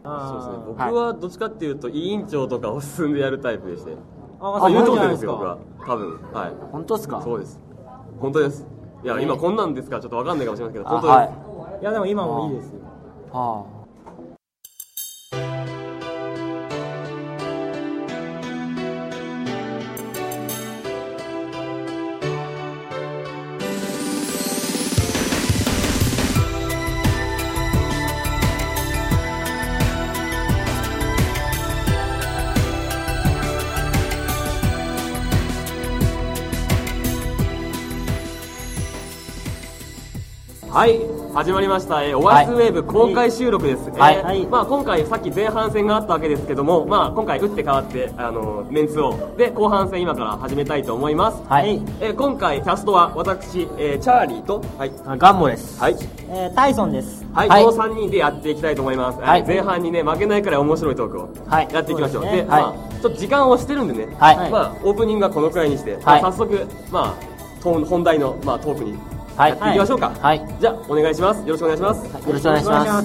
そうですね。僕はどっちかっていうと委員長とかを進んでやるタイプでして。 あ、 優等生ですよ僕は。多分。はい。 本当ですか？ そうです。本当です。いや、今こんなんですからちょっとわかんないかもしれないけど本当です。 いやでも今もいいですよ。 はい、始まりました、オアシスウェーブ公開収録です。まあ、今回さっき前半戦があったわけですけども、まあ、今回打って変わってメンツをで後半戦今から始めたいと思います。今回キャストは私、チャーリーと、 ガンモです。 タイソンです。 この3人でやっていきたいと思います。前半にね負けないくらい面白いトークをやっていきましょう。で、まあ、ちょっと時間を押してるんでね、まあ、オープニングはこのくらいにして、早速、まあ、本題の、まあ、トークにやっていきましょうか。じゃあお願いします。よろしくお願いします。 よろしくお願いします。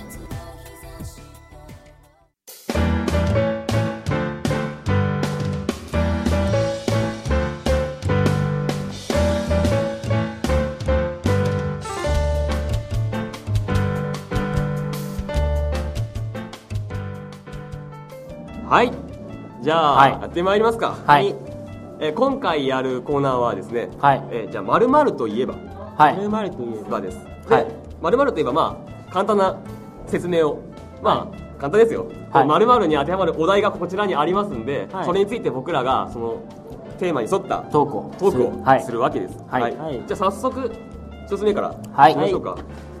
はい。じゃあ、やってまいりますか。今回やるコーナーはですね、じゃあ〇〇といえば、 〇〇といえばです。で、〇〇といえばまあ簡単な説明を、まあ簡単ですよ。〇〇に当てはまるお題がこちらにありますんで、それについて僕らがそのテーマに沿ったトークをするわけです。じゃあ早速一つ目からいきましょうか。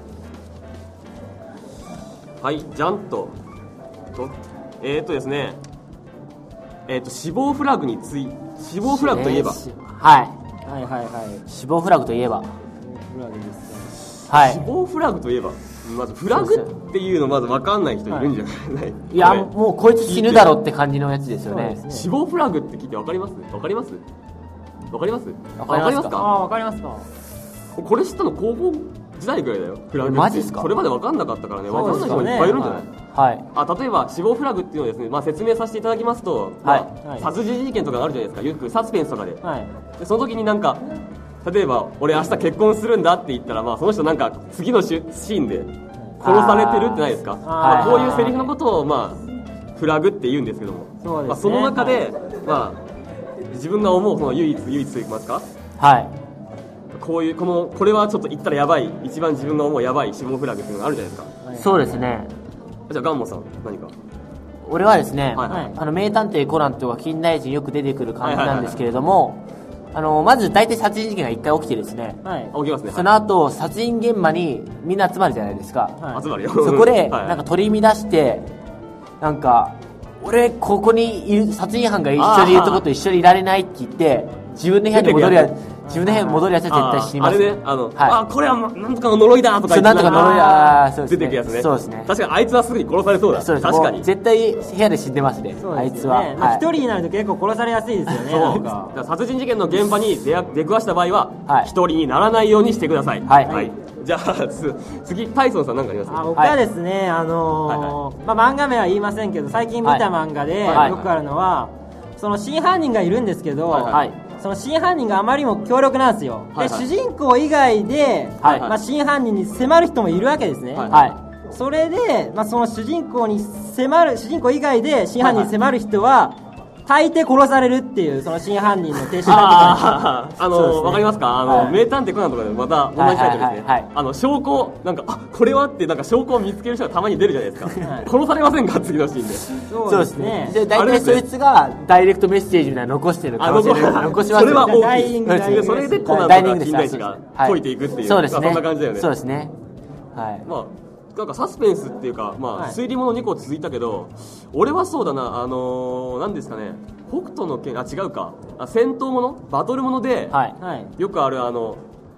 じゃんとですね、死亡フラグといえば、 死亡フラグといえば、 死亡フラグといえば、まずフラグっていうのまず分かんない人いるんじゃない？ いや、もうこいつ死ぬだろって感じのやつですよね。 死亡フラグって聞いて分かります？分かりますか？ 分かりますか？ これ知ったの高校時代ぐらいだよ。フラグってマジっすか？ それまで分かんなかったからね。分かんない人もいっぱいいるんじゃない？例えば死亡フラグっていうのをですね、まあ、説明させていただきますと、殺人事件とかあるじゃないですか。よくサスペンスとかで、でその時になんか例えば俺明日結婚するんだって言ったら、まあ、その人なんか次のシーンで殺されてるってないですか。こういうセリフのことを、まあ、フラグって言うんですけども、まあ、その中で、まあ、自分が思うその唯一と言いますか、これはちょっと言ったらやばい、一番自分が思うやばい死亡フラグっていうのがあるじゃないですか。 そうですね。 じゃあガンモさん何か。 俺はですね、名探偵コナンとか近代人よく出てくる感じなんですけれども、まず大体殺人事件が1回起きてですね、 起きますね。 その後殺人現場にみんな集まるじゃないですか。 集まるよ。 そこでなんか取り乱してなんか俺ここにいる殺人犯が一緒にいるとこと一緒にいられないって言って自分の部屋に戻るやつは絶対死にます。 あれね、これはなんとかの呪いだとか言ってなんとか呪いだ出てくるやつね。 そうですね。 確かにあいつはすぐに殺されそうだ。確かに絶対部屋で死んでますね。あいつは一人になると結構殺されやすいですよね。 そうか。殺人事件の現場に出くわした場合は一人にならないようにしてください。じゃあ次タイソンさん何かありますか？ 僕はですね、漫画名は言いませんけど、最近見た漫画でよくあるのは、その真犯人がいるんですけど、その真犯人があまりにも強力なんですよ。で、主人公以外で、真犯人に迫る人もいるわけですね。それで、その主人公以外で真犯人に迫る人は大抵殺されるっていう、その真犯人の手段わかりますか？名探偵コナンとかでまた同じタイトルですね。証拠なんかこれはってなんか証拠を見つける人がたまに出るじゃないですか。殺されませんか次のシーンで。 そうですね。で大体そいつがダイレクトメッセージみたいな残してる可能性残します。 それは大きい。それでコナンとか近代史が解いていくっていう、そんな感じだよね。 そうですね。 まあなんかサスペンスっていうか、推理物2個続いたけど、俺はそうだな、なんですかね、北斗の拳、違うか、戦闘ものバトルもので、よくある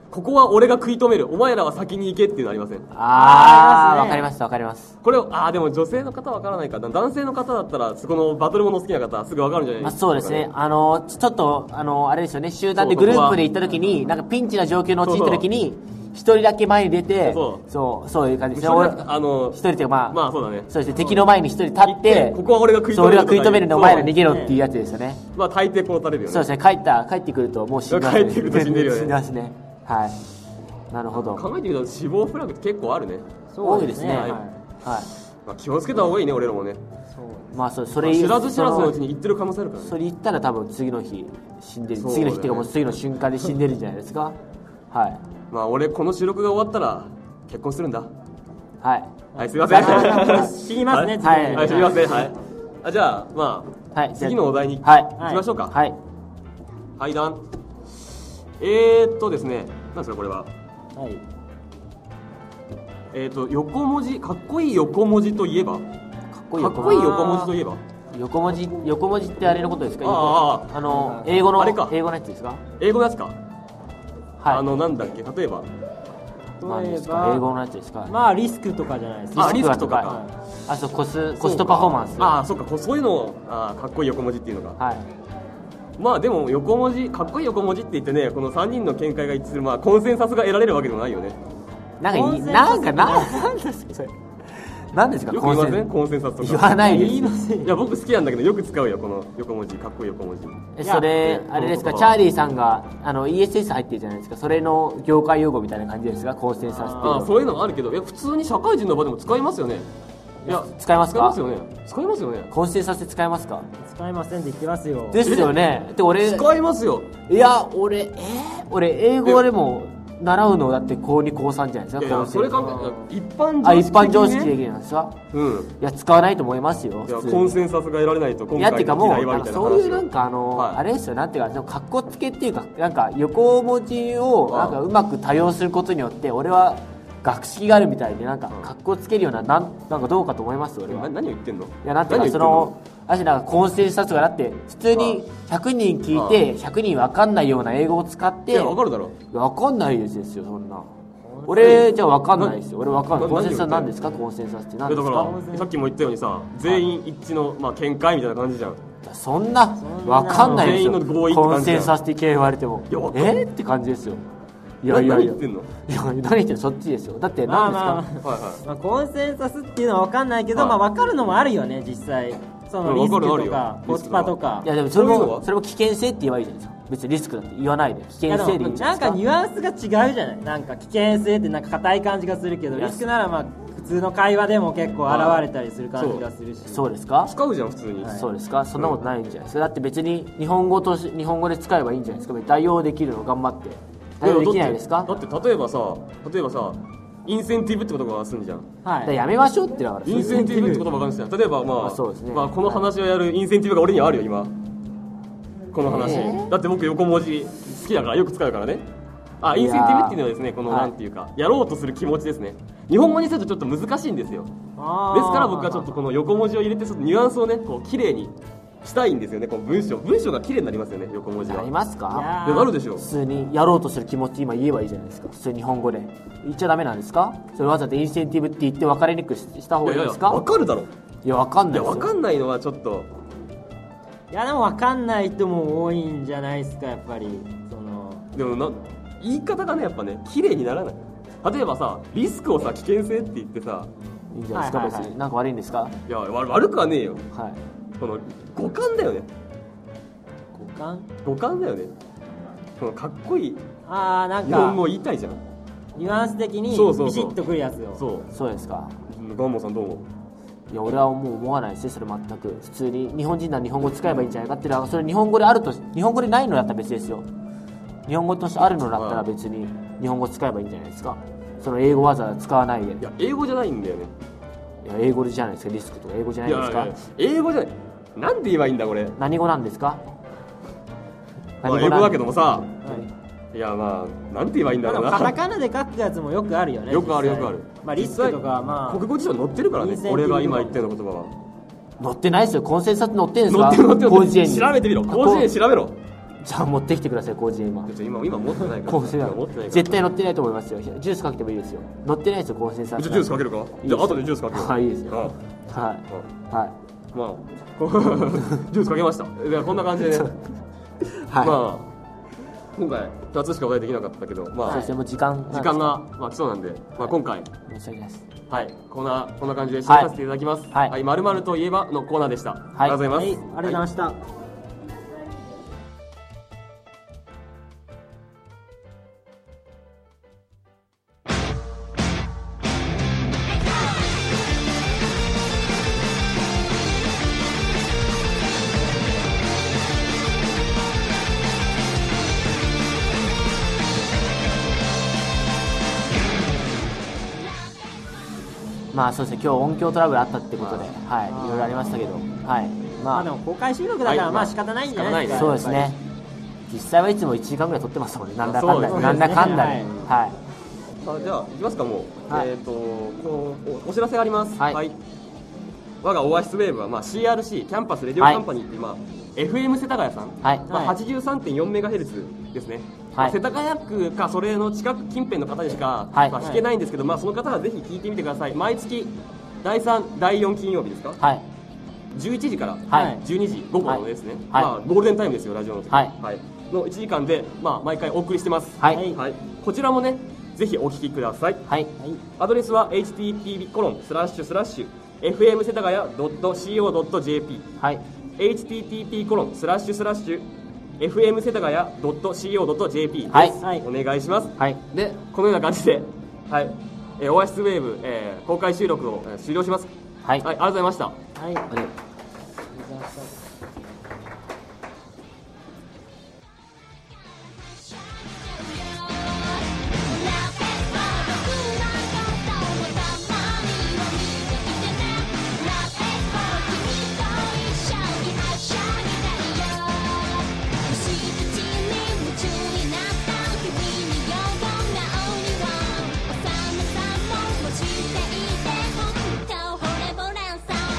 ここは俺が食い止める、お前らは先に行けっていうのありません？ わかりますわかります。 これでも女性の方はわからないかな。男性の方だったらそこのバトルもの好きな方はすぐわかるんじゃないですか。 そうですね。ちょっとあれですよね、集団でグループで行った時になんかピンチな状況に陥った時に一人だけ前に出て、そういう感じですね。一人っていうかまあそうだね。 そうですね。敵の前に一人立って、 ここは俺が食い止める。 俺が食い止めるんでお前ら逃げろっていうやつですよね。 まあ大抵殺されるよね。 そうですね。帰ってくるともう死んでますね。 帰ってくると死んでるよね。 死んでますね。はい。なるほど。 考えてみると死亡フラグって結構あるね。 多いですね。はい。 まあ気をつけた方がいいね、俺らもね。 まあそれ知らず知らずのうちに言ってる可能性あるからね。 それ言ったら多分次の日死んでる。次の日っていうかもう次の瞬間で死んでるんじゃないですか。はい。 まあ俺この収録が終わったら結婚するんだ。 はい。 はい、すみません。 知りますね。 はい、すみません。はい。じゃあまあ次のお題に行きましょうか。 はい。 階段。ですね。なんですかこれは。はい。横文字、かっこいい横文字といえば。かっこいい横文字といえば。 横文字ってあれのことですか？英語のやつですか？ 英語のやつか。はい。なんだっけ、例えば。 英語のやつですか？ まあリスクとかじゃないですか。 リスクとかか。 そうコストパフォーマンス。 そうか、そういうのをかっこいい横文字っていうのが。 はい。 まあでも横文字、かっこいい横文字って言ってね、この3人の見解が一致するコンセンサスが得られるわけでもないよね。 なんですかそれ。何ですか？ よく言いません？コンセンサスとか言わないです。 いや僕好きなんだけどよく使うよこの横文字、かっこいい横文字。 それあれですか？チャーリーさんがESS 入ってるじゃないですか。それの業界用語みたいな感じですか？コンセンサスって。 そういうのもあるけど、普通に社会人の場でも使いますよね。 いや使いますか？ 使いますよね。 コンセンサス使いますか？ 使いませんって言ってますよ。 ですよね。で俺使いますよ。 いや俺英語でも習うのだって高2高3じゃないですか。 いやそれ考え一般常識的なんですか？ うん。 いや使わないと思いますよ。 コンセンサスが得られないと今回の嫌いはみたいな話。そういうなんかあれですよ、なんていうか格好つけっていうかなんか横文字をなんかうまく多用することによって俺は学識があるみたいでなんか格好つけるようななんかどうかと思います俺は。 何を言ってんの？いやなんていうかなんかコンセンサスがだって普通に100人聞いて100人分かんないような英語を使って。いや分かるだろ。 分かんないですよそんな。俺じゃ分かんないですよ。俺分かんない。コンセンサス何ですか？コンセンサスって何ですか？ だからさっきも言ったようにさ、全員一致の見解みたいな感じじゃん。 そんな分かんないですよ。 全員の合意って感じ。 コンセンサス的言われてもって感じですよ。いや何言ってんの？ 何言ってんの？そっちですよ。だって何ですか？コンセンサスっていうのは分かんないけど、分かるのもあるよね実際。そのリスクとかコスパとか。 いやでもそれも危険性って言えばいいじゃないですか。別にリスクだって言わないで危険性でいいじゃないですか。 なんかニュアンスが違うじゃない。なんか危険性ってなんか硬い感じがするけど、リスクなら普通の会話でも結構現れたりする感じがするし。 そうですか？ 使うじゃん普通に。 そうですか？そんなことないんじゃないですか。だって別に日本語で使えばいいんじゃないですか。代用できるの頑張って代用できないですか？ だって例えばさインセンティブって言葉がするじゃん。 はい。やめましょうってだから。 インセンティブって言葉があるんですよ。例えばそうですね。 この話をやるインセンティブが俺にはあるよ今。この話。だって僕横文字好きだからよく使うからね。インセンティブっていうのはですね、このなんていうかやろうとする気持ちですね。日本語にするとちょっと難しいんですよ。ですから僕はちょっとこの横文字を入れてちょっとニュアンスをねこう綺麗にしたいんですよね。この文章が綺麗になりますよね横文字が。 ありますか？ なるでしょう。 普通にやろうとする気持ち今言えばいいじゃないですか。普通に日本語で言っちゃダメなんですか？それわざとインセンティブって言って分かりにくくした方がいいですか？ 分かるだろ。 いや分かんないですよ。 分かんないのはちょっと。 いやでも分かんない人も多いんじゃないですかやっぱり。 でも言い方がねやっぱね綺麗にならない。例えばさリスクをさ危険性って言ってさいいんじゃないですか、別になんか悪いんですか？ いや悪くはねえよ。 はい。 この五感だよね。五感だよね。このかっこいいなんか日本語言いたいじゃん。 ニュアンス的にビシッとくるやつよ。 そうですか。 ガンモさんどう思う？ いや俺はもう思わないですね。それ全く普通に日本人なら日本語使えばいいんじゃないかっていうのは、それ日本語であると日本語でないのだったら別ですよ。日本語としてあるのだったら別に日本語使えばいいんじゃないですか。その英語わざわざ使わないで。 いや英語じゃないんだよね。 いや英語じゃないですか。リスクとか英語じゃないですか。 英語じゃない。なんて言えばいいんだこれ。 何語なんですか？ 英語だけどもさ、いやなんて言えばいいんだろうな。 カタカナで書くやつもよくあるよね。 よくある。 リスクとか国語辞書載ってるからね。俺が今言ってる言葉は載ってないですよ。コンセンサス載ってるんですか？ 載ってる。調べてみろ。広辞苑調べろ。 じゃあ持ってきてください、コージー今持ってないから絶対乗ってないと思いますよ。ジュースかけてもいいですよ。乗ってないですよ、更新されて。 ジュースかけるか。じゃあ後でジュースかける。 はい、いいですよ。はいはい。 まあジュースかけました。こんな感じでねまあ今回2つしかお題できなかったけど、まあそうですね、もう時間が来そうなんで、まあ今回申し訳ないです。 はい、こんな感じで締めさせていただきます。はい、〇〇といえばのコーナーでした。ありがとうございます。 ありがとうございました。 まあそうですね、今日音響トラブルあったってことで、はい、いろいろありましたけど、はい、 まあでも公開収録だからまあ仕方ないんじゃないですか。 そうですね。実際はいつも1時間ぐらい撮ってますもんね。なんだかんだで、なんだかんだで。はい。 じゃあ行きますかもう。お知らせあります。はい。我がオアシスウェーブはCRC キャンパスレディオカンパニーってFM 世田谷さん、83.4 メガヘルツですね。世田谷区かそれの近辺の方でしか聞けないんですけど、その方はぜひ聞いてみてください。毎月第3、第4金曜日ですか。11時から12時午後のですね。ゴールデンタイムですよ、ラジオの時。の1時間で毎回お送りしてます。こちらもね、ぜひお聞きください。アドレスは http://fm 世田谷 .co.jp http://fm 世田谷 .co.jp です。お願いします。で、このような感じで、オアシスウェーブ公開収録を終了します。ありがとうございました。 ありがとうございました。